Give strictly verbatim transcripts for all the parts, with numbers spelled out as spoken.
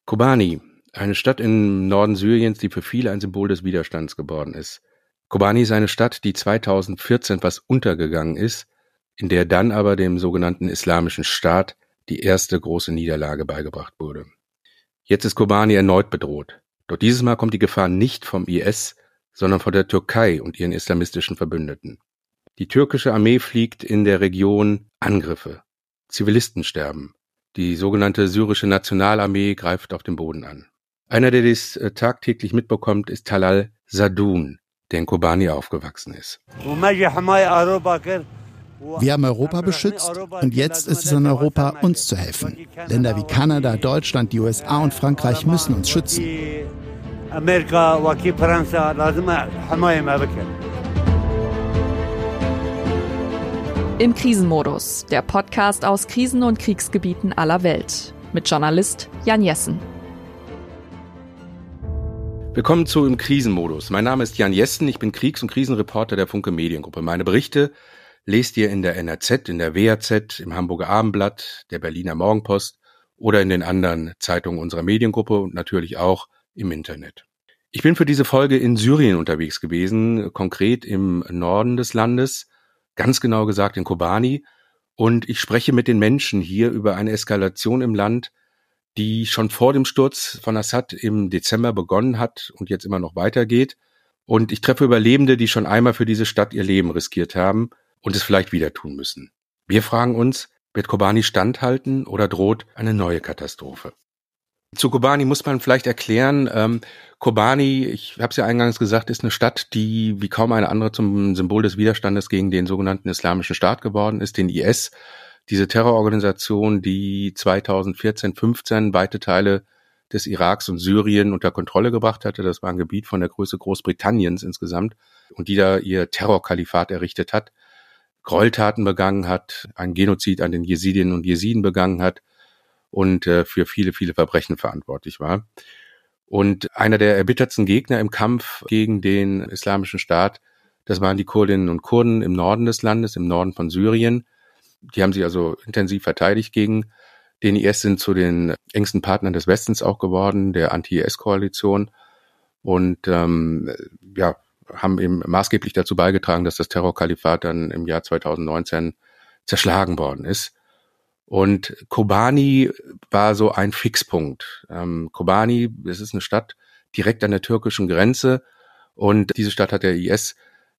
Kobani, eine Stadt im Norden Syriens, die für viele ein Symbol des Widerstands geworden ist. Kobani ist eine Stadt, die zweitausendvierzehn fast untergegangen ist, in der dann aber dem sogenannten Islamischen Staat die erste große Niederlage beigebracht wurde. Jetzt ist Kobani erneut bedroht. Doch dieses Mal kommt die Gefahr nicht vom I S, sondern von der Türkei und ihren islamistischen Verbündeten. Die türkische Armee fliegt in der Region Angriffe. Zivilisten sterben. Die sogenannte syrische Nationalarmee greift auf den Boden an. Einer, der dies äh, tagtäglich mitbekommt, ist Talal Sadun, der in Kobani aufgewachsen ist. Wir haben Europa beschützt und jetzt ist es an Europa, uns zu helfen. Länder wie Kanada, Deutschland, die U S A und Frankreich müssen uns schützen. Im Krisenmodus, der Podcast aus Krisen- und Kriegsgebieten aller Welt. Mit Journalist Jan Jessen. Willkommen zu Im Krisenmodus. Mein Name ist Jan Jessen, ich bin Kriegs- und Krisenreporter der Funke Mediengruppe. Meine Berichte lest ihr in der N R Z, in der W A Z, im Hamburger Abendblatt, der Berliner Morgenpost oder in den anderen Zeitungen unserer Mediengruppe und natürlich auch im Internet. Ich bin für diese Folge in Syrien unterwegs gewesen, konkret im Norden des Landes, ganz genau gesagt in Kobani, und ich spreche mit den Menschen hier über eine Eskalation im Land, die schon vor dem Sturz von Assad im Dezember begonnen hat und jetzt immer noch weitergeht. Und ich treffe Überlebende, die schon einmal für diese Stadt ihr Leben riskiert haben und es vielleicht wieder tun müssen. Wir fragen uns, wird Kobani standhalten oder droht eine neue Katastrophe? Zu Kobani muss man vielleicht erklären, ähm, Kobani, ich habe es ja eingangs gesagt, ist eine Stadt, die wie kaum eine andere zum Symbol des Widerstandes gegen den sogenannten Islamischen Staat geworden ist, den I S, diese Terrororganisation, die zweitausendvierzehn fünfzehn weite Teile des Iraks und Syrien unter Kontrolle gebracht hatte. Das war ein Gebiet von der Größe Großbritanniens insgesamt und die da ihr Terrorkalifat errichtet hat, Gräueltaten begangen hat, einen Genozid an den Jesidinnen und Jesiden begangen hat und äh, für viele, viele Verbrechen verantwortlich war. Und einer der erbittertsten Gegner im Kampf gegen den Islamischen Staat, das waren die Kurdinnen und Kurden im Norden des Landes, im Norden von Syrien. Die haben sich also intensiv verteidigt gegen den I S, sind zu den engsten Partnern des Westens auch geworden, der Anti-I S-Koalition und ähm, ja, haben eben maßgeblich dazu beigetragen, dass das Terrorkalifat dann im Jahr zweitausendneunzehn zerschlagen worden ist. Und Kobani war so ein Fixpunkt. Ähm, Kobani, das ist eine Stadt direkt an der türkischen Grenze und diese Stadt hat der I S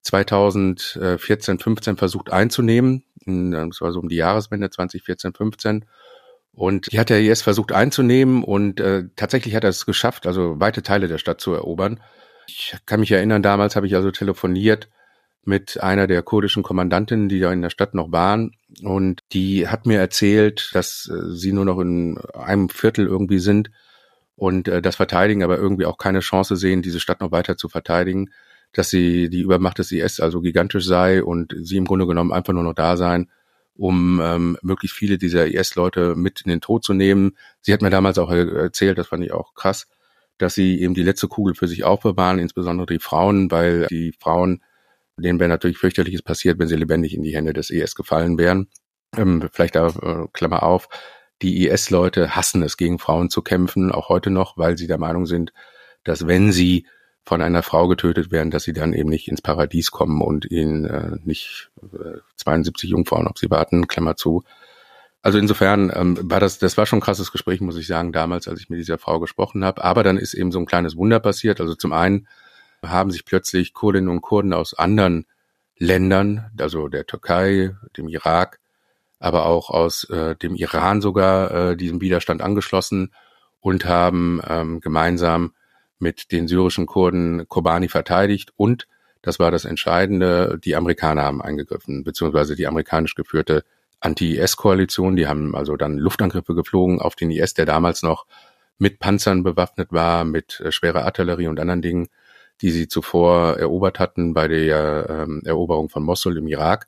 zweitausendvierzehn fünfzehn versucht einzunehmen. Das war so um die Jahreswende zweitausendvierzehn fünfzehn. Und die hat der I S versucht einzunehmen und äh, tatsächlich hat er es geschafft, also weite Teile der Stadt zu erobern. Ich kann mich erinnern, damals habe ich also telefoniert mit einer der kurdischen Kommandantinnen, die da in der Stadt noch waren. Und die hat mir erzählt, dass äh, sie nur noch in einem Viertel irgendwie sind und äh, das verteidigen, aber irgendwie auch keine Chance sehen, diese Stadt noch weiter zu verteidigen, dass sie die Übermacht des I S also gigantisch sei und sie im Grunde genommen einfach nur noch da seien, um ähm, möglichst viele dieser I S-Leute mit in den Tod zu nehmen. Sie hat mir damals auch erzählt, das fand ich auch krass, dass sie eben die letzte Kugel für sich aufbewahren, insbesondere die Frauen, weil die Frauen, denen wäre natürlich fürchterliches passiert, wenn sie lebendig in die Hände des I S gefallen wären. Ähm, vielleicht da, äh, Klammer auf, die I S-Leute hassen es, gegen Frauen zu kämpfen, auch heute noch, weil sie der Meinung sind, dass wenn sie von einer Frau getötet werden, dass sie dann eben nicht ins Paradies kommen und ihnen äh, nicht äh, zweiundsiebzig Jungfrauen auf sie warten, Klammer zu. Also insofern ähm, war das, das war schon ein krasses Gespräch, muss ich sagen, damals, als ich mit dieser Frau gesprochen habe. Aber dann ist eben so ein kleines Wunder passiert. Also zum einen haben sich plötzlich Kurdinnen und Kurden aus anderen Ländern, also der Türkei, dem Irak, aber auch aus äh, dem Iran sogar äh, diesem Widerstand angeschlossen und haben ähm, gemeinsam mit den syrischen Kurden Kobani verteidigt und, das war das Entscheidende, die Amerikaner haben eingegriffen, beziehungsweise die amerikanisch geführte Anti-I S-Koalition, die haben also dann Luftangriffe geflogen auf den I S, der damals noch mit Panzern bewaffnet war, mit äh, schwerer Artillerie und anderen Dingen, die sie zuvor erobert hatten bei der ähm, Eroberung von Mosul im Irak.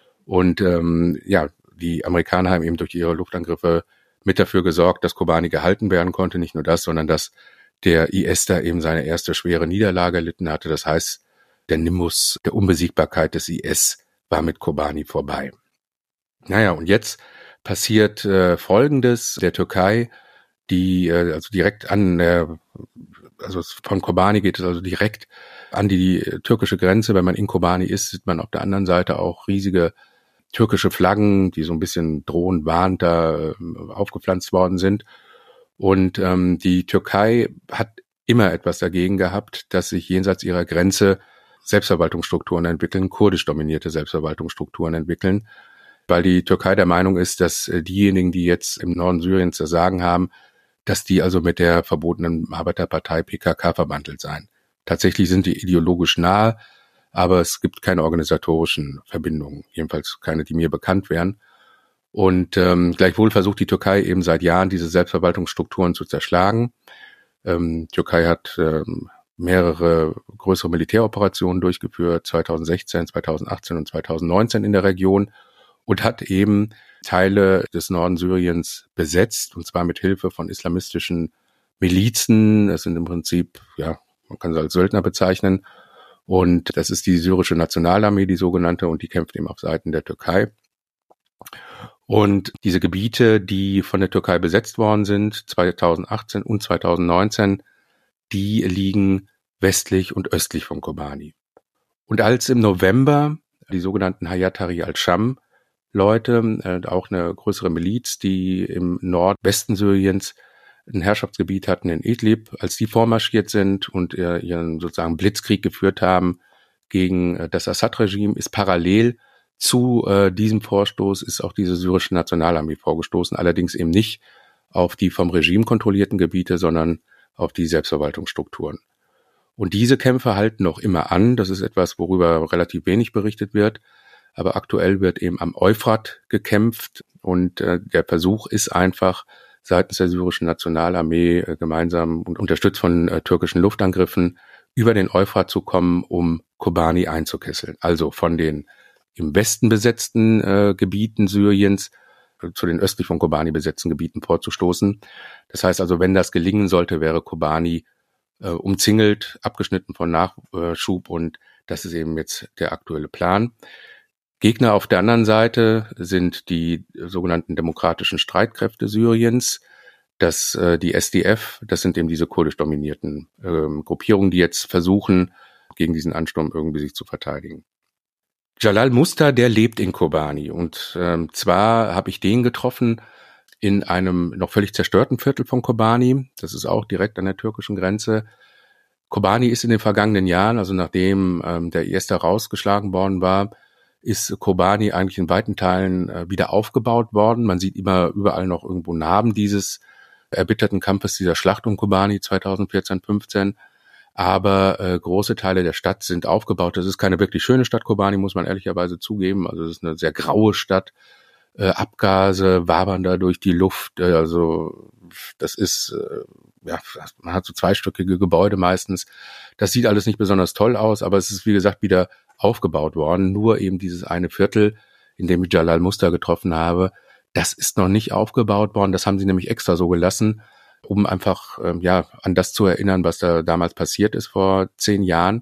Und ähm, ja, die Amerikaner haben eben durch ihre Luftangriffe mit dafür gesorgt, dass Kobani gehalten werden konnte. Nicht nur das, sondern dass der I S da eben seine erste schwere Niederlage erlitten hatte. Das heißt, der Nimbus der Unbesiegbarkeit des I S war mit Kobani vorbei. Naja, und jetzt passiert äh, Folgendes. Der Türkei die äh, also direkt an der, also von Kobani geht es also direkt an die türkische Grenze. Wenn man in Kobani ist, sieht man auf der anderen Seite auch riesige türkische Flaggen, die so ein bisschen drohend warnend da äh, aufgepflanzt worden sind. Und ähm, die Türkei hat immer etwas dagegen gehabt, dass sich jenseits ihrer Grenze Selbstverwaltungsstrukturen entwickeln, kurdisch dominierte Selbstverwaltungsstrukturen entwickeln, weil die Türkei der Meinung ist, dass äh, diejenigen, die jetzt im Norden Syriens das Sagen haben, dass die also mit der verbotenen Arbeiterpartei P K K verbandelt seien. Tatsächlich sind die ideologisch nahe, aber es gibt keine organisatorischen Verbindungen, jedenfalls keine, die mir bekannt wären. Und ähm, gleichwohl versucht die Türkei eben seit Jahren, diese Selbstverwaltungsstrukturen zu zerschlagen. Ähm, die Türkei hat ähm, mehrere größere Militäroperationen durchgeführt, zweitausendsechzehn, zweitausendachtzehn und zweitausendneunzehn in der Region und hat eben Teile des Norden Syriens besetzt, und zwar mit Hilfe von islamistischen Milizen. Das sind im Prinzip, ja, man kann sie als Söldner bezeichnen. Und das ist die syrische Nationalarmee, die sogenannte, und die kämpft eben auf Seiten der Türkei. Und diese Gebiete, die von der Türkei besetzt worden sind, zweitausendachtzehn und zweitausendneunzehn, die liegen westlich und östlich von Kobani. Und als im November die sogenannten Hayat Tahrir al-Sham-Leute, äh, auch eine größere Miliz, die im Nordwesten Syriens ein Herrschaftsgebiet hatten in Idlib, als die vormarschiert sind und äh, ihren sozusagen Blitzkrieg geführt haben gegen äh, das Assad-Regime, ist parallel zu äh, diesem Vorstoß ist auch diese syrische Nationalarmee vorgestoßen, allerdings eben nicht auf die vom Regime kontrollierten Gebiete, sondern auf die Selbstverwaltungsstrukturen. Und diese Kämpfe halten noch immer an. Das ist etwas, worüber relativ wenig berichtet wird. Aber aktuell wird eben am Euphrat gekämpft. Und äh, der Versuch ist einfach, seitens der syrischen Nationalarmee äh, gemeinsam und unterstützt von äh, türkischen Luftangriffen über den Euphrat zu kommen, um Kobani einzukesseln. Also von den im Westen besetzten äh, Gebieten Syriens äh, zu den östlich von Kobani besetzten Gebieten vorzustoßen. Das heißt also, wenn das gelingen sollte, wäre Kobani äh, umzingelt, abgeschnitten von Nachschub, und das ist eben jetzt der aktuelle Plan. Gegner auf der anderen Seite sind die sogenannten demokratischen Streitkräfte Syriens, das äh, die S D F, das sind eben diese kurdisch dominierten äh, Gruppierungen, die jetzt versuchen, gegen diesen Ansturm irgendwie sich zu verteidigen. Jalal Musta, der lebt in Kobani, und ähm, zwar habe ich den getroffen in einem noch völlig zerstörten Viertel von Kobani. Das ist auch direkt an der türkischen Grenze. Kobani ist in den vergangenen Jahren, also nachdem ähm, der I S da rausgeschlagen worden war, ist Kobani eigentlich in weiten Teilen äh, wieder aufgebaut worden. Man sieht immer überall noch irgendwo Narben dieses erbitterten Kampfes, dieser Schlacht um Kobani zweitausendvierzehn fünfzehn. Aber äh, große Teile der Stadt sind aufgebaut. Das ist keine wirklich schöne Stadt, Kobani, muss man ehrlicherweise zugeben. Also es ist eine sehr graue Stadt. Äh, Abgase wabern da durch die Luft. Äh, also das ist, äh, ja, man hat so zweistöckige Gebäude meistens. Das sieht alles nicht besonders toll aus, aber es ist, wie gesagt, wieder aufgebaut worden. Nur eben dieses eine Viertel, in dem ich Jalal Musta getroffen habe, das ist noch nicht aufgebaut worden. Das haben sie nämlich extra so gelassen, um einfach ähm, ja an das zu erinnern, was da damals passiert ist vor zehn Jahren.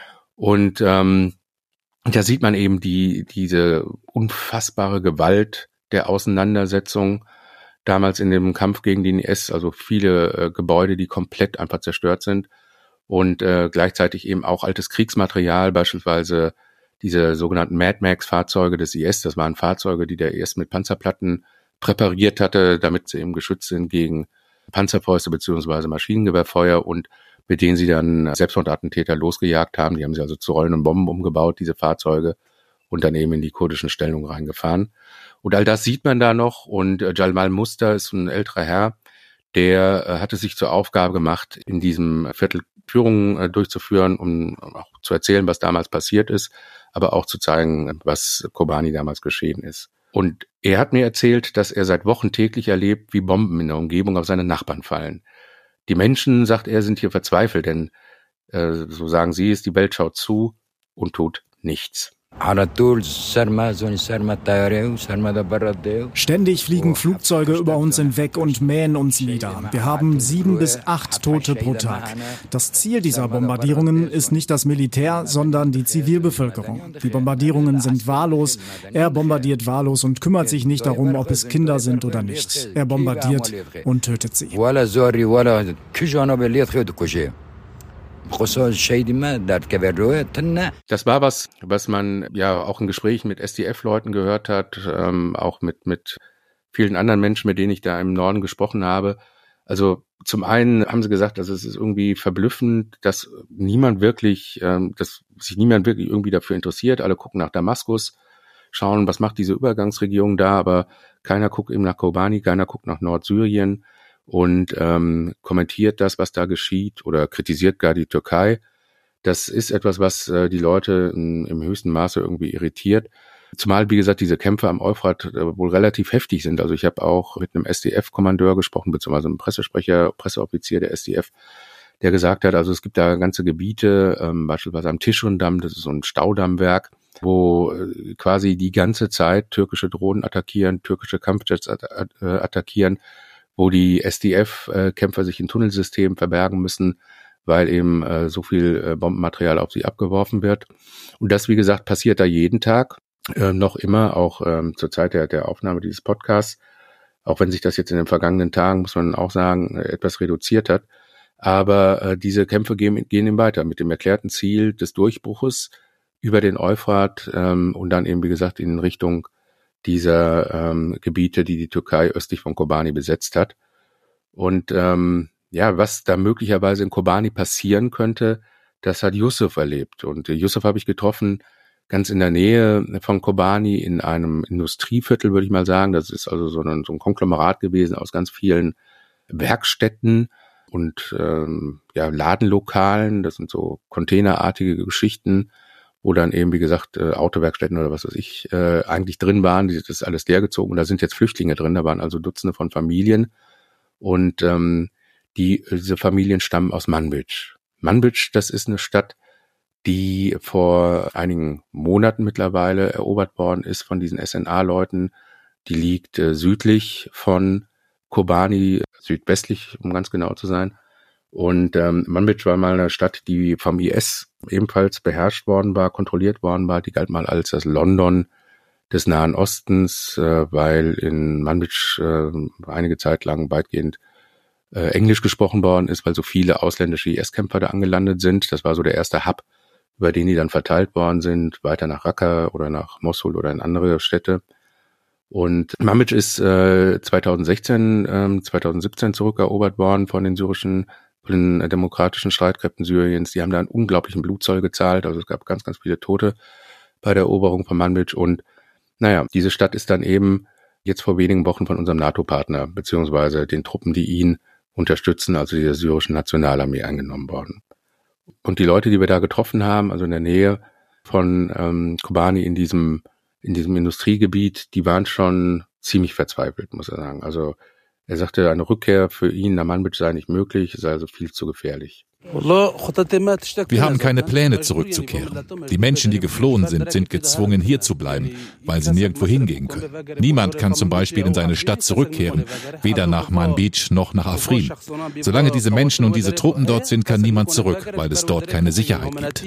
Und ähm, da sieht man eben die diese unfassbare Gewalt der Auseinandersetzung damals in dem Kampf gegen den I S, also viele äh, Gebäude, die komplett einfach zerstört sind, und äh, gleichzeitig eben auch altes Kriegsmaterial, beispielsweise diese sogenannten Mad Max-Fahrzeuge des I S. Das waren Fahrzeuge, die der I S mit Panzerplatten präpariert hatte, damit sie eben geschützt sind gegen Panzerfäuste beziehungsweise Maschinengewehrfeuer, und mit denen sie dann Selbstmordattentäter losgejagt haben. Die haben sie also zu rollenden Bomben umgebaut, diese Fahrzeuge, und dann eben in die kurdischen Stellungen reingefahren. Und all das sieht man da noch, und Jalal Musta ist ein älterer Herr, der äh, hatte sich zur Aufgabe gemacht, in diesem Viertel Führungen äh, durchzuführen, um auch zu erzählen, was damals passiert ist, aber auch zu zeigen, was Kobani damals geschehen ist. Und er hat mir erzählt, dass er seit Wochen täglich erlebt, wie Bomben in der Umgebung auf seine Nachbarn fallen. Die Menschen, sagt er, sind hier verzweifelt, denn, äh, so sagen sie es, die Welt schaut zu und tut nichts. Ständig fliegen Flugzeuge über uns hinweg und mähen uns nieder. Wir haben sieben bis acht Tote pro Tag. Das Ziel dieser Bombardierungen ist nicht das Militär, sondern die Zivilbevölkerung. Die Bombardierungen sind wahllos. Er bombardiert wahllos und kümmert sich nicht darum, ob es Kinder sind oder nicht. Er bombardiert und tötet sie. Das war was, was man ja auch in Gesprächen mit S D F-Leuten gehört hat, ähm, auch mit mit vielen anderen Menschen, mit denen ich da im Norden gesprochen habe. Also zum einen haben sie gesagt, also es ist irgendwie verblüffend, dass niemand wirklich, ähm, dass sich niemand wirklich irgendwie dafür interessiert. Alle gucken nach Damaskus, schauen, was macht diese Übergangsregierung da, aber keiner guckt eben nach Kobani, keiner guckt nach Nordsyrien und ähm, kommentiert das, was da geschieht, oder kritisiert gar die Türkei. Das ist etwas, was äh, die Leute in, im höchsten Maße irgendwie irritiert. Zumal, wie gesagt, diese Kämpfe am Euphrat äh, wohl relativ heftig sind. Also ich habe auch mit einem S D F-Kommandeur gesprochen, beziehungsweise einem Pressesprecher, Presseoffizier der S D F, der gesagt hat, also es gibt da ganze Gebiete, ähm, beispielsweise am Tischun-Damm, das ist so ein Staudammwerk, wo äh, quasi die ganze Zeit türkische Drohnen attackieren, türkische Kampfjets at- at- äh, attackieren, wo die S D F-Kämpfer sich in Tunnelsystemen verbergen müssen, weil eben äh, so viel äh, Bombenmaterial auf sie abgeworfen wird. Und das, wie gesagt, passiert da jeden Tag, äh, noch immer, auch ähm, zur Zeit der, der Aufnahme dieses Podcasts, auch wenn sich das jetzt in den vergangenen Tagen, muss man auch sagen, etwas reduziert hat. Aber äh, diese Kämpfe gehen, gehen eben weiter mit dem erklärten Ziel des Durchbruches über den Euphrat ähm, und dann eben, wie gesagt, in Richtung dieser ähm, Gebiete, die die Türkei östlich von Kobani besetzt hat. Und ähm, ja, was da möglicherweise in Kobani passieren könnte, das hat Yusuf erlebt. Und äh, Yusuf habe ich getroffen, ganz in der Nähe von Kobani, in einem Industrieviertel, würde ich mal sagen. Das ist also so ein, so ein Konglomerat gewesen aus ganz vielen Werkstätten und ähm, ja, Ladenlokalen. Das sind so containerartige Geschichten, wo dann eben, wie gesagt, äh, Autowerkstätten oder was weiß ich, äh, eigentlich drin waren. Das ist alles leergezogen und da sind jetzt Flüchtlinge drin. Da waren also Dutzende von Familien und ähm, die diese Familien stammen aus Manbij. Manbij, das ist eine Stadt, die vor einigen Monaten mittlerweile erobert worden ist von diesen S N A-Leuten. Die liegt äh, südlich von Kobani, südwestlich, um ganz genau zu sein. Und ähm, Manbij war mal eine Stadt, die vom I S ebenfalls beherrscht worden war, kontrolliert worden war. Die galt mal als das London des Nahen Ostens, äh, weil in Manbij äh, einige Zeit lang weitgehend äh, Englisch gesprochen worden ist, weil so viele ausländische I S-Kämpfer da angelandet sind. Das war so der erste Hub, über den die dann verteilt worden sind, weiter nach Raqqa oder nach Mosul oder in andere Städte. Und Manbij ist äh, zweitausendsechzehn, äh, zweitausendsiebzehn zurückerobert worden von den syrischen von den demokratischen Streitkräften Syriens. Die haben da einen unglaublichen Blutzoll gezahlt. Also es gab ganz, ganz viele Tote bei der Eroberung von Manbij. Und naja, diese Stadt ist dann eben jetzt vor wenigen Wochen von unserem NATO-Partner beziehungsweise den Truppen, die ihn unterstützen, also dieser syrischen Nationalarmee, eingenommen worden. Und die Leute, die wir da getroffen haben, also in der Nähe von ähm, Kobani in diesem in diesem Industriegebiet, die waren schon ziemlich verzweifelt, muss er sagen. Also er sagte, eine Rückkehr für ihn nach Manbij sei nicht möglich, sei also viel zu gefährlich. Wir haben keine Pläne, zurückzukehren. Die Menschen, die geflohen sind, sind gezwungen, hier zu bleiben, weil sie nirgendwo hingehen können. Niemand kann zum Beispiel in seine Stadt zurückkehren, weder nach Manbij noch nach Afrin. Solange diese Menschen und diese Truppen dort sind, kann niemand zurück, weil es dort keine Sicherheit gibt.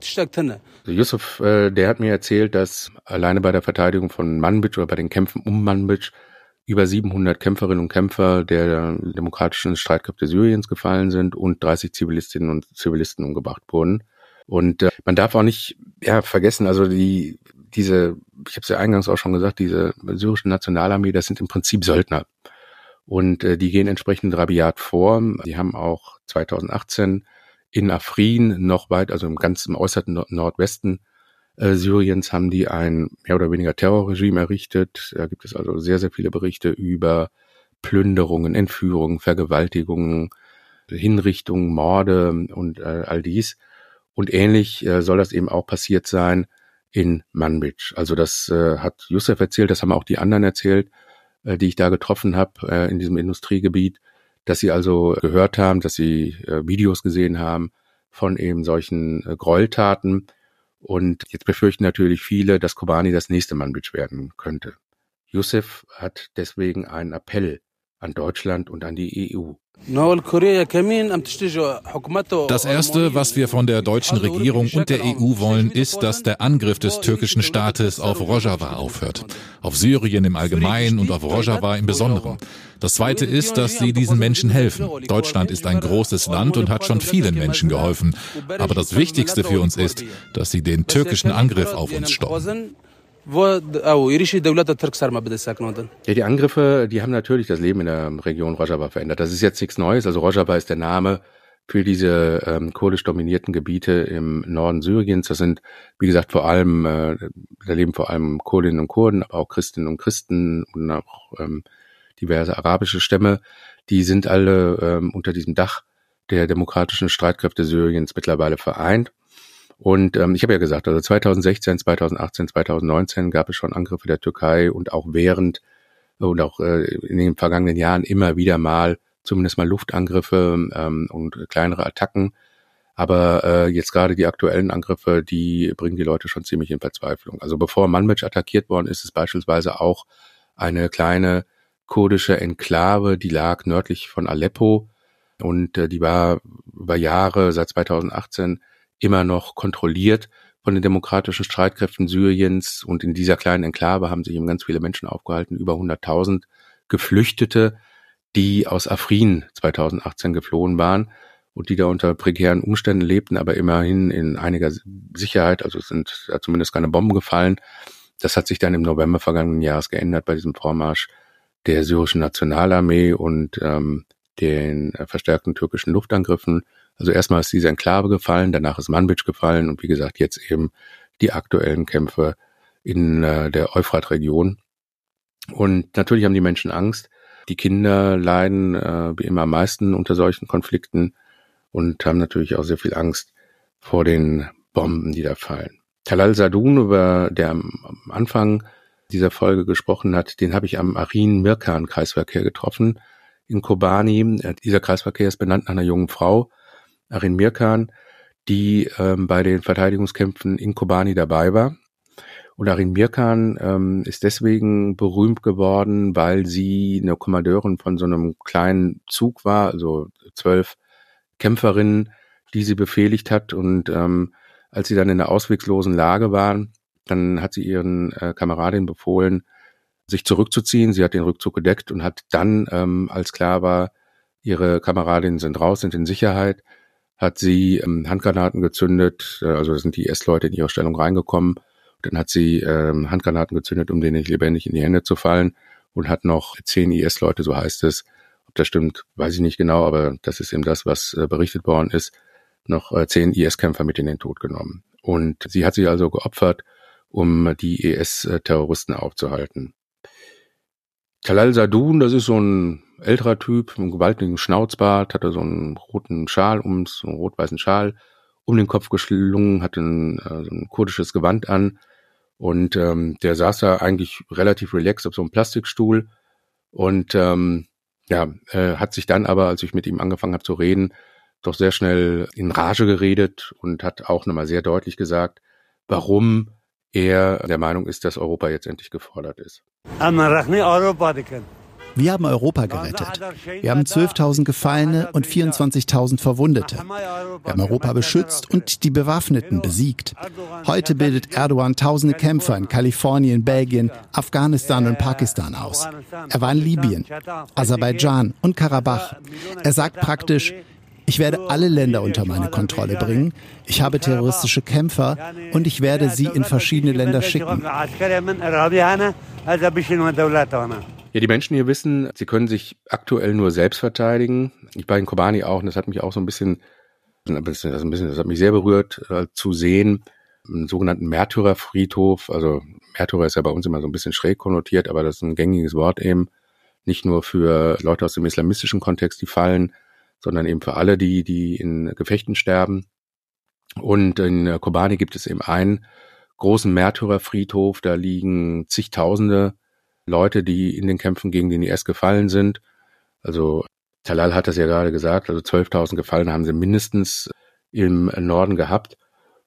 Yusuf, äh, der hat mir erzählt, dass alleine bei der Verteidigung von Manbij oder bei den Kämpfen um Manbij über siebenhundert Kämpferinnen und Kämpfer der demokratischen Streitkräfte Syriens gefallen sind und dreißig Zivilistinnen und Zivilisten umgebracht wurden. Und äh, man darf auch nicht ja vergessen, also die diese, ich habe es ja eingangs auch schon gesagt, diese syrische Nationalarmee, das sind im Prinzip Söldner. Und äh, die gehen entsprechend rabiat vor. Die haben auch zweitausendachtzehn in Afrin noch weit, also im ganzen äußersten Nord- Nordwesten Äh, Syriens haben die ein mehr oder weniger Terrorregime errichtet. Da gibt es also sehr, sehr viele Berichte über Plünderungen, Entführungen, Vergewaltigungen, Hinrichtungen, Morde und äh, all dies. Und ähnlich äh, soll das eben auch passiert sein in Manbij. Also das äh, hat Yusuf erzählt, das haben auch die anderen erzählt, äh, die ich da getroffen habe äh, in diesem Industriegebiet, dass sie also gehört haben, dass sie äh, Videos gesehen haben von eben solchen äh, Gräueltaten. Und jetzt befürchten natürlich viele, dass Kobani das nächste Manbij werden könnte. Youssef hat deswegen einen Appell an Deutschland und an die E U. Das Erste, was wir von der deutschen Regierung und der E U wollen, ist, dass der Angriff des türkischen Staates auf Rojava aufhört. Auf Syrien im Allgemeinen und auf Rojava im Besonderen. Das Zweite ist, dass sie diesen Menschen helfen. Deutschland ist ein großes Land und hat schon vielen Menschen geholfen. Aber das Wichtigste für uns ist, dass sie den türkischen Angriff auf uns stoppen. Ja, die Angriffe, die haben natürlich das Leben in der Region Rojava verändert. Das ist jetzt nichts Neues. Also Rojava ist der Name für diese ähm, kurdisch dominierten Gebiete im Norden Syriens. Das sind, wie gesagt, vor allem, äh, da leben vor allem Kurdinnen und Kurden, aber auch Christinnen und Christen und auch ähm, diverse arabische Stämme. Die sind alle ähm, unter diesem Dach der demokratischen Streitkräfte Syriens mittlerweile vereint. Und ähm, ich habe ja gesagt, also zweitausendsechzehn, zweitausendachtzehn, zweitausendneunzehn gab es schon Angriffe der Türkei und auch während und auch äh, in den vergangenen Jahren immer wieder mal zumindest mal Luftangriffe ähm, und kleinere Attacken. Aber äh, jetzt gerade die aktuellen Angriffe, die bringen die Leute schon ziemlich in Verzweiflung. Also bevor Manbij attackiert worden ist, ist beispielsweise auch eine kleine kurdische Enklave, die lag nördlich von Aleppo und äh, die war über Jahre, seit zweitausendachtzehn, immer noch kontrolliert von den demokratischen Streitkräften Syriens. Und in dieser kleinen Enklave haben sich eben ganz viele Menschen aufgehalten, über hunderttausend Geflüchtete, die aus Afrin zweitausendachtzehn geflohen waren und die da unter prekären Umständen lebten, aber immerhin in einiger Sicherheit. Also es sind ja zumindest keine Bomben gefallen. Das hat sich dann im November vergangenen Jahres geändert bei diesem Vormarsch der syrischen Nationalarmee und ähm, den äh, verstärkten türkischen Luftangriffen. Also erstmal ist diese Enklave gefallen, danach ist Manbij gefallen und wie gesagt jetzt eben die aktuellen Kämpfe in äh, der Euphrat-Region. Und natürlich haben die Menschen Angst. Die Kinder leiden äh, wie immer am meisten unter solchen Konflikten und haben natürlich auch sehr viel Angst vor den Bomben, die da fallen. Talal Sadun, über der am Anfang dieser Folge gesprochen hat, den habe ich am Arin-Mirkan-Kreisverkehr getroffen in Kobani. Dieser Kreisverkehr ist benannt nach einer jungen Frau, Arin Mirkan, die ähm, bei den Verteidigungskämpfen in Kobani dabei war. Und Arin Mirkan ähm, ist deswegen berühmt geworden, weil sie eine Kommandeurin von so einem kleinen Zug war, also zwölf Kämpferinnen, die sie befehligt hat. Und ähm, als sie dann in einer ausweglosen Lage waren, dann hat sie ihren äh, Kameradinnen befohlen, sich zurückzuziehen. Sie hat den Rückzug gedeckt und hat dann, ähm, als klar war, ihre Kameradinnen sind raus, sind in Sicherheit, hat sie ähm, Handgranaten gezündet. Äh, also da sind die I S-Leute in ihre Stellung reingekommen. Dann hat sie ähm, Handgranaten gezündet, um denen nicht lebendig in die Hände zu fallen und hat noch zehn I S-Leute, so heißt es. Ob das stimmt, weiß ich nicht genau, aber das ist eben das, was äh, berichtet worden ist, noch äh, zehn I S-Kämpfer mit in den Tod genommen. Und sie hat sich also geopfert, um die I S-Terroristen aufzuhalten. Talal Sadun, das ist so ein älterer Typ, mit einem gewaltigen Schnauzbart, hatte so einen roten Schal ums, so einen rot-weißen Schal um den Kopf geschlungen, hatte ein, äh, so ein kurdisches Gewand an und ähm, der saß da eigentlich relativ relaxed auf so einem Plastikstuhl und ähm, ja, äh, hat sich dann aber, als ich mit ihm angefangen habe zu reden, doch sehr schnell in Rage geredet und hat auch nochmal sehr deutlich gesagt, warum er der Meinung ist, dass Europa jetzt endlich gefordert ist. Wir haben Europa gerettet. Wir haben zwölftausend Gefallene und vierundzwanzigtausend Verwundete. Wir haben Europa beschützt und die Bewaffneten besiegt. Heute bildet Erdogan tausende Kämpfer in Kalifornien, Belgien, Afghanistan und Pakistan aus. Er war in Libyen, Aserbaidschan und Karabach. Er sagt praktisch, ich werde alle Länder unter meine Kontrolle bringen. Ich habe terroristische Kämpfer und ich werde sie in verschiedene Länder schicken. Ja, die Menschen hier wissen, sie können sich aktuell nur selbst verteidigen. Ich war in Kobani auch und das hat mich auch so ein bisschen, ein bisschen, das, ein bisschen, das hat mich sehr berührt, äh, zu sehen, einen sogenannten Märtyrerfriedhof. Also Märtyrer ist ja bei uns immer so ein bisschen schräg konnotiert, aber das ist ein gängiges Wort eben, nicht nur für Leute aus dem islamistischen Kontext, die fallen, sondern eben für alle, die, die in Gefechten sterben. Und in Kobani gibt es eben einen großen Märtyrerfriedhof, da liegen zigtausende Leute, die in den Kämpfen gegen den I S gefallen sind. Also Talal hat das ja gerade gesagt, also zwölftausend Gefallene haben sie mindestens im Norden gehabt.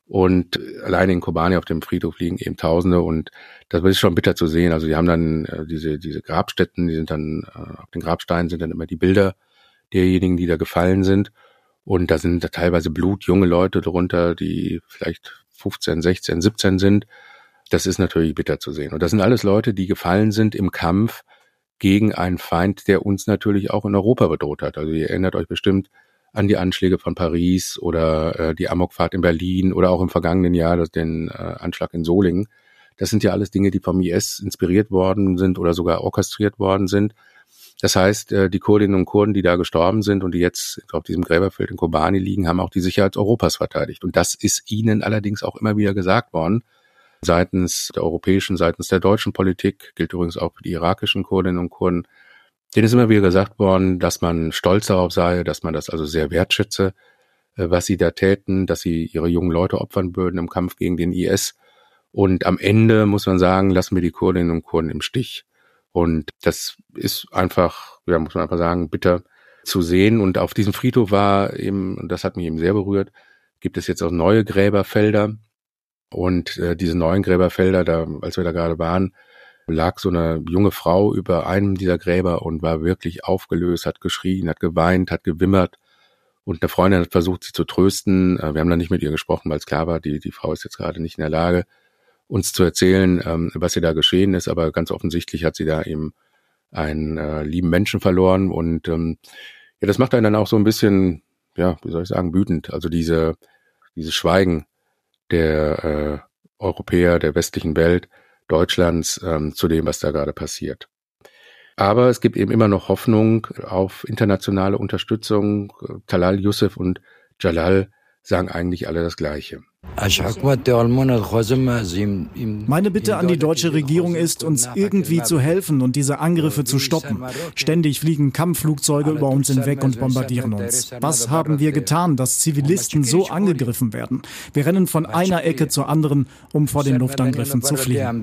Und alleine in Kobani auf dem Friedhof liegen eben Tausende und das ist schon bitter zu sehen. Also die haben dann äh, diese diese Grabstätten, die sind dann, äh, auf den Grabsteinen sind dann immer die Bilder derjenigen, die da gefallen sind. Und da sind da teilweise blutjunge Leute drunter, die vielleicht fünfzehn, sechzehn, siebzehn sind. Das ist natürlich bitter zu sehen. Und das sind alles Leute, die gefallen sind im Kampf gegen einen Feind, der uns natürlich auch in Europa bedroht hat. Also ihr erinnert euch bestimmt an die Anschläge von Paris oder äh, die Amokfahrt in Berlin oder auch im vergangenen Jahr das, den äh, Anschlag in Solingen. Das sind ja alles Dinge, die vom I S inspiriert worden sind oder sogar orchestriert worden sind. Das heißt, äh, die Kurdinnen und Kurden, die da gestorben sind und die jetzt auf diesem Gräberfeld in Kobani liegen, haben auch die Sicherheit Europas verteidigt. Und das ist ihnen allerdings auch immer wieder gesagt worden, seitens der europäischen, seitens der deutschen Politik, gilt übrigens auch für die irakischen Kurdinnen und Kurden. Denen ist immer wieder gesagt worden, dass man stolz darauf sei, dass man das also sehr wertschätze, was sie da täten, dass sie ihre jungen Leute opfern würden im Kampf gegen den I S. Und am Ende muss man sagen, lassen wir die Kurdinnen und Kurden im Stich. Und das ist einfach, ja, muss man einfach sagen, bitter zu sehen. Und auf diesem Friedhof war eben, und das hat mich eben sehr berührt, gibt es jetzt auch neue Gräberfelder. Und äh, diese neuen Gräberfelder, da, als wir da gerade waren, lag so eine junge Frau über einem dieser Gräber und war wirklich aufgelöst, hat geschrien, hat geweint, hat gewimmert. Und eine Freundin hat versucht, sie zu trösten. Wir haben dann nicht mit ihr gesprochen, weil es klar war, die, die Frau ist jetzt gerade nicht in der Lage, uns zu erzählen, ähm, was ihr da geschehen ist. Aber ganz offensichtlich hat sie da eben einen äh, lieben Menschen verloren. Und ähm, ja, das macht einen dann auch so ein bisschen, ja, wie soll ich sagen, wütend. Also diese, dieses Schweigen der äh, Europäer, der westlichen Welt, Deutschlands ähm, zu dem, was da gerade passiert. Aber es gibt eben immer noch Hoffnung auf internationale Unterstützung. Talal Yusuf und Jalal sagen eigentlich alle das Gleiche. Meine Bitte an die deutsche Regierung ist, uns irgendwie zu helfen und diese Angriffe zu stoppen. Ständig fliegen Kampfflugzeuge über uns hinweg und bombardieren uns. Was haben wir getan, dass Zivilisten so angegriffen werden? Wir rennen von einer Ecke zur anderen, um vor den Luftangriffen zu fliehen.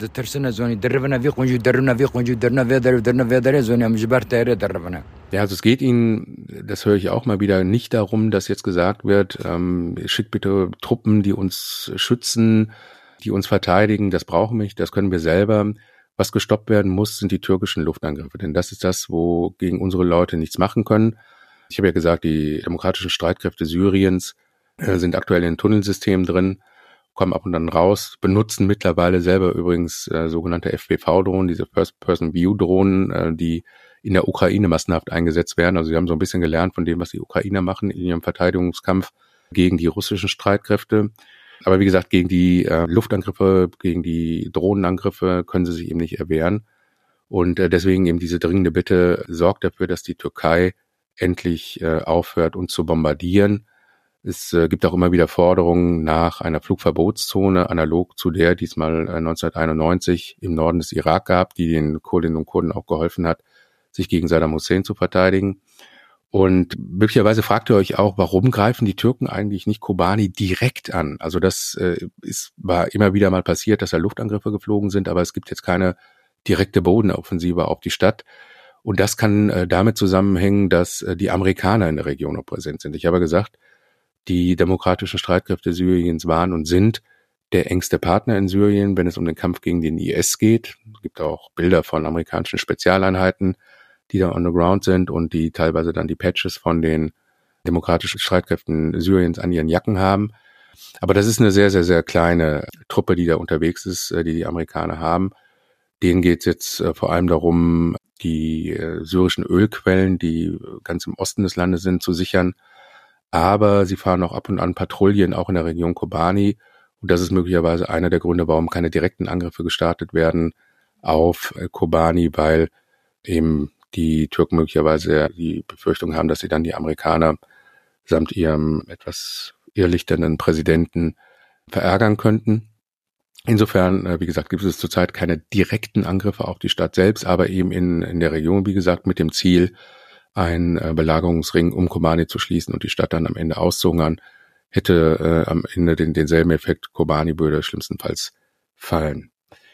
Ja, also es geht Ihnen, das höre ich auch mal wieder, nicht darum, dass jetzt gesagt wird, ähm, schickt bitte Truppen, die uns schützen, die uns verteidigen. Das brauchen wir nicht, das können wir selber. Was gestoppt werden muss, sind die türkischen Luftangriffe, denn das ist das, wo gegen unsere Leute nichts machen können. Ich habe ja gesagt, die demokratischen Streitkräfte Syriens äh, sind aktuell in Tunnelsystemen drin, kommen ab und an raus, benutzen mittlerweile selber übrigens äh, sogenannte F P V-Drohnen, diese First-Person-View-Drohnen, äh, die in der Ukraine massenhaft eingesetzt werden. Also sie haben so ein bisschen gelernt von dem, was die Ukrainer machen in ihrem Verteidigungskampf gegen die russischen Streitkräfte. Aber wie gesagt, gegen die äh, Luftangriffe, gegen die Drohnenangriffe können sie sich eben nicht erwehren. Und äh, deswegen eben diese dringende Bitte, sorgt dafür, dass die Türkei endlich äh, aufhört, uns zu bombardieren. Es äh, gibt auch immer wieder Forderungen nach einer Flugverbotszone, analog zu der, die es mal äh, neunzehnhunderteinundneunzig im Norden des Irak gab, die den Kurdinnen und Kurden auch geholfen hat, sich gegen Saddam Hussein zu verteidigen. Und möglicherweise fragt ihr euch auch, warum greifen die Türken eigentlich nicht Kobani direkt an? Also das äh, ist, war immer wieder mal passiert, dass da Luftangriffe geflogen sind, aber es gibt jetzt keine direkte Bodenoffensive auf die Stadt. Und das kann äh, damit zusammenhängen, dass äh, die Amerikaner in der Region noch präsent sind. Ich habe gesagt, die demokratischen Streitkräfte Syriens waren und sind der engste Partner in Syrien, wenn es um den Kampf gegen den I S geht. Es gibt auch Bilder von amerikanischen Spezialeinheiten, die da on the ground sind und die teilweise dann die Patches von den demokratischen Streitkräften Syriens an ihren Jacken haben. Aber das ist eine sehr, sehr, sehr kleine Truppe, die da unterwegs ist, die die Amerikaner haben. Denen geht es jetzt vor allem darum, die syrischen Ölquellen, die ganz im Osten des Landes sind, zu sichern. Aber sie fahren auch ab und an Patrouillen, auch in der Region Kobani. Und das ist möglicherweise einer der Gründe, warum keine direkten Angriffe gestartet werden auf Kobani, weil eben die Türken möglicherweise die Befürchtung haben, dass sie dann die Amerikaner samt ihrem etwas irrlichternden Präsidenten verärgern könnten. Insofern, wie gesagt, gibt es zurzeit keine direkten Angriffe auf die Stadt selbst, aber eben in, in der Region, wie gesagt, mit dem Ziel, einen Belagerungsring um Kobani zu schließen und die Stadt dann am Ende auszuhungern, hätte äh, am Ende den, denselben Effekt. Kobani würde schlimmstenfalls fallen.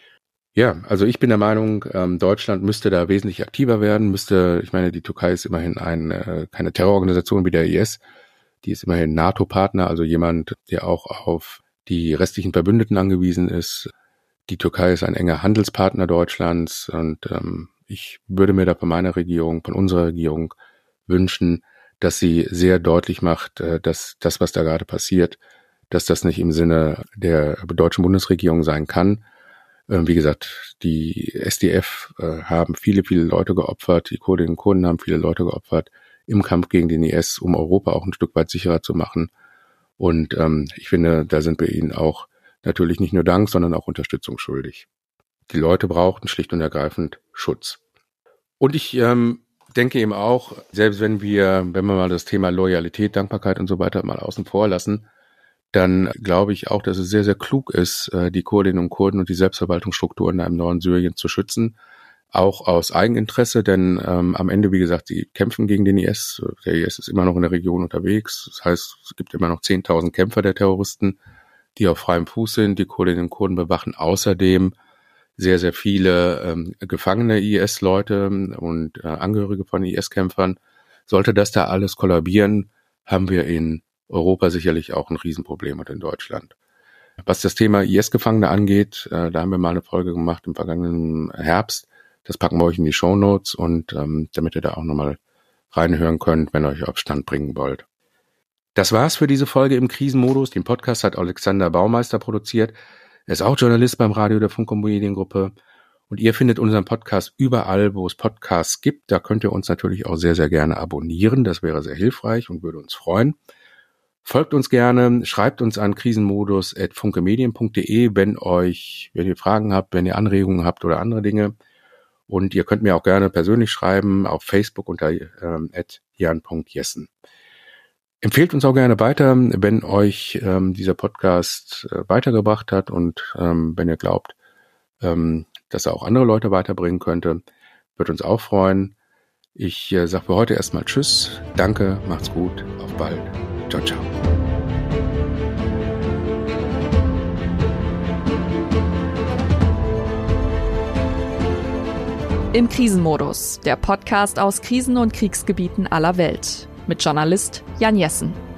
Ja, also ich bin der Meinung, ähm, Deutschland müsste da wesentlich aktiver werden, müsste, ich meine, die Türkei ist immerhin eine, keine Terrororganisation wie der I S, die ist immerhin NATO-Partner, also jemand, der auch auf die restlichen Verbündeten angewiesen ist. Die Türkei ist ein enger Handelspartner Deutschlands und ähm, ich würde mir da von meiner Regierung, von unserer Regierung wünschen, dass sie sehr deutlich macht, äh, dass das, was da gerade passiert, dass das nicht im Sinne der deutschen Bundesregierung sein kann. Ähm, wie gesagt, die S D F äh, haben viele, viele Leute geopfert, die Kurdinnen und Kurden haben viele Leute geopfert im Kampf gegen den I S, um Europa auch ein Stück weit sicherer zu machen. Und ähm, ich finde, da sind wir ihnen auch natürlich nicht nur Dank, sondern auch Unterstützung schuldig. Die Leute brauchten schlicht und ergreifend Schutz. Und ich ähm, denke eben auch, selbst wenn wir, wenn wir mal das Thema Loyalität, Dankbarkeit und so weiter mal außen vor lassen, dann glaube ich auch, dass es sehr, sehr klug ist, die Kurdinnen und Kurden und die Selbstverwaltungsstrukturen da im Norden Syriens zu schützen, auch aus Eigeninteresse, denn ähm, am Ende, wie gesagt, sie kämpfen gegen den I S. Der I S ist immer noch in der Region unterwegs. Das heißt, es gibt immer noch zehntausend Kämpfer der Terroristen, die auf freiem Fuß sind. Die Kurdinnen und Kurden bewachen außerdem sehr, sehr viele ähm, gefangene I S-Leute und äh, Angehörige von I S-Kämpfern. Sollte das da alles kollabieren, haben wir in Europa sicherlich auch ein Riesenproblem und in Deutschland. Was das Thema I S-Gefangene angeht, äh, da haben wir mal eine Folge gemacht im vergangenen Herbst. Das packen wir euch in die Shownotes und ähm, damit ihr da auch nochmal reinhören könnt, wenn ihr euch auf Stand bringen wollt. Das war's für diese Folge im Krisenmodus. Den Podcast hat Alexander Baumeister produziert. Er ist auch Journalist beim Radio der Funke Mediengruppe. Und ihr findet unseren Podcast überall, wo es Podcasts gibt. Da könnt ihr uns natürlich auch sehr, sehr gerne abonnieren. Das wäre sehr hilfreich und würde uns freuen. Folgt uns gerne, schreibt uns an krisenmodus at funkemedien punkt de, wenn euch, wenn ihr Fragen habt, wenn ihr Anregungen habt oder andere Dinge. Und ihr könnt mir auch gerne persönlich schreiben auf Facebook unter ähm, at jan punkt jessen. Empfehlt uns auch gerne weiter, wenn euch ähm, dieser Podcast äh, weitergebracht hat und ähm, wenn ihr glaubt, ähm, dass er auch andere Leute weiterbringen könnte, würde uns auch freuen. Ich äh, sage für heute erstmal Tschüss, danke, macht's gut, auf bald. Ciao, ciao. Im Krisenmodus, der Podcast aus Krisen- und Kriegsgebieten aller Welt. Mit Journalist Jan Jessen.